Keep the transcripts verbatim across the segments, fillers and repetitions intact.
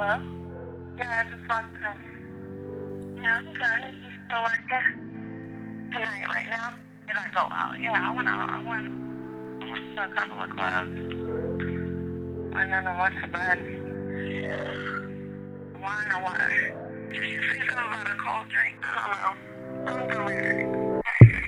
Hello? Yeah, I just locked him. Yeah, I'm good. You still working? Tonight, right now? Did I go out? Yeah, I went out. I went, I went to a couple of clubs. And then I went to bed. Why or what? Did you say something about a cold drink? I don't know. I'm good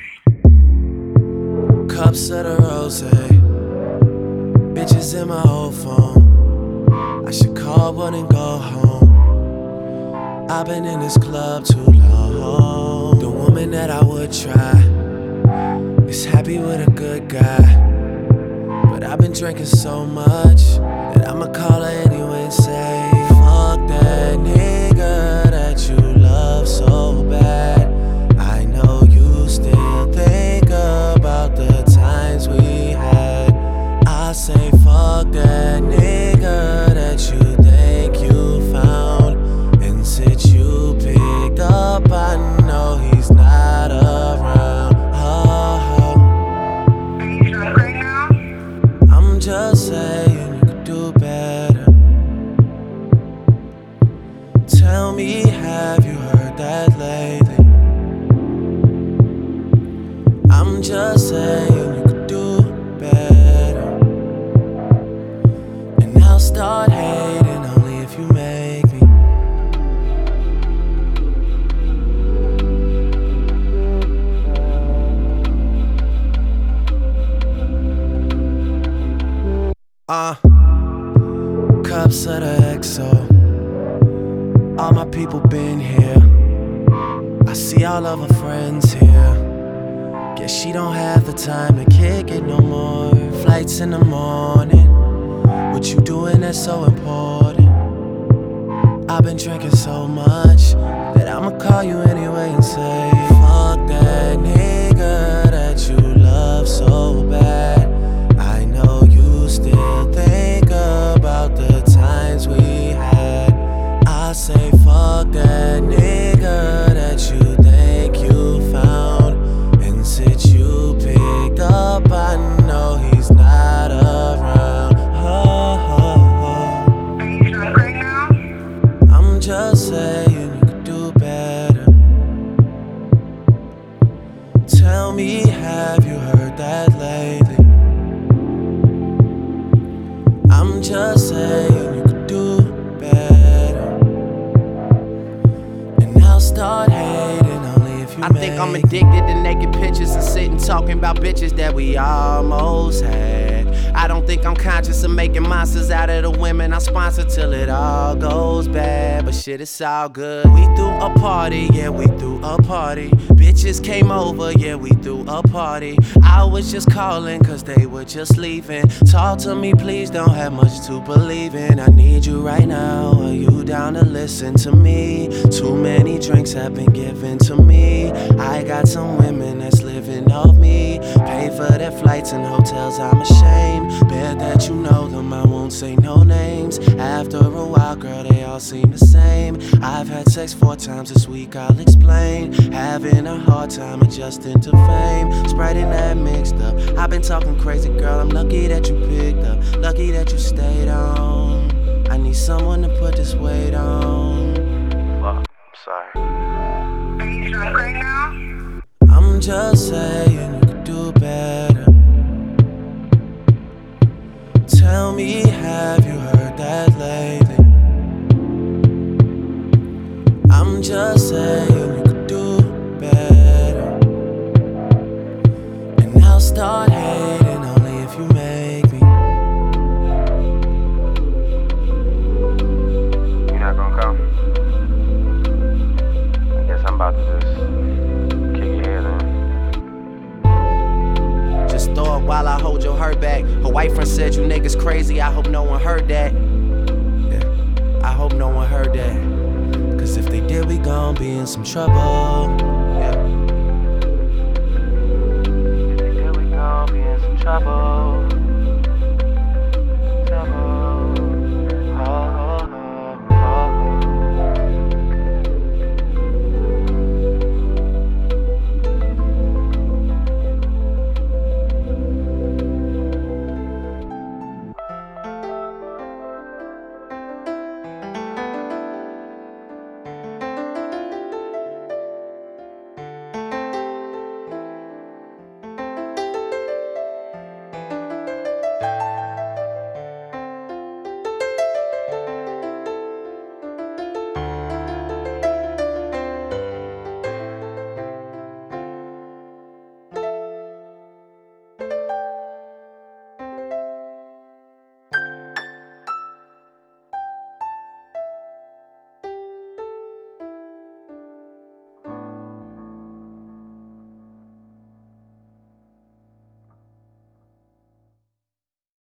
with it. Cups of the rosé, bitches in my old phone. I should call one and go home. I've been in this club too long. The woman that I would try is happy with a good guy, but I've been drinking so much that I'ma call her anyway and say, fuck that nigga that you love so bad. I know you still think about the times we had. I say fuck that nigga that you think you found, and since you picked up, I know he's not around. Oh, Are you drunk right now? I'm just saying you could do better. Tell me, have you heard that lately? I'm just saying you could do better, and I'll start hating only if you make me. Uh, cups of the X O. All my people been here. I see all of her friends here. Guess she don't have the time to kick it no more. Flights in the morning. What you doing that's so important? I've been drinking so much that I'ma call you anyway and say, fuck that nigga that you love so bad. I know you still think about the times we had. I say fuck that nigga that you think you found, and since you picked up, I know he's not around. Oh, oh, oh. Are you drunk right now? I'm just saying you could do better. Tell me, have you heard that lately? I'm just saying you could do better, and I'll start hating only if you I think I'm addicted to naked pictures and sitting talking about bitches that we almost had. I don't think I'm conscious of making monsters out of the women I sponsor till it all goes bad. But shit, it's all good. We threw a party, yeah, we threw a party. Bitches came over, yeah, we threw a party. I was just calling cause they were just leaving. Talk to me, please, don't have much to believe in. I need you right now, are you down to listen to me? Too many drinks have been given to me. I got some women that's living off me. Pay for their flights and hotels, I'm ashamed. Bet that you know them, I won't say no names. After a while, girl, they all seem the same. I've had sex four times this week, I'll explain. Having a hard time adjusting to fame. Sprite and that mixed up. I've been talking crazy, girl, I'm lucky that you picked up. Lucky that you stayed on. I need someone to put this weight on. Fuck, I'm sorry. Are you drunk right now? I'm just saying you could do better. Tell me, have you heard that lately? I'm just saying you could do better, and I'll start hating only if you make me. You're not gonna come? I guess I'm about to just kick your head in. Just throw it while I hold your hurt back. Her white friend said you niggas crazy, I hope no one heard that. Yeah, I hope no one heard that. Cause if they did, we gon' be in some trouble. Yeah. If they did, we gon' be in some trouble.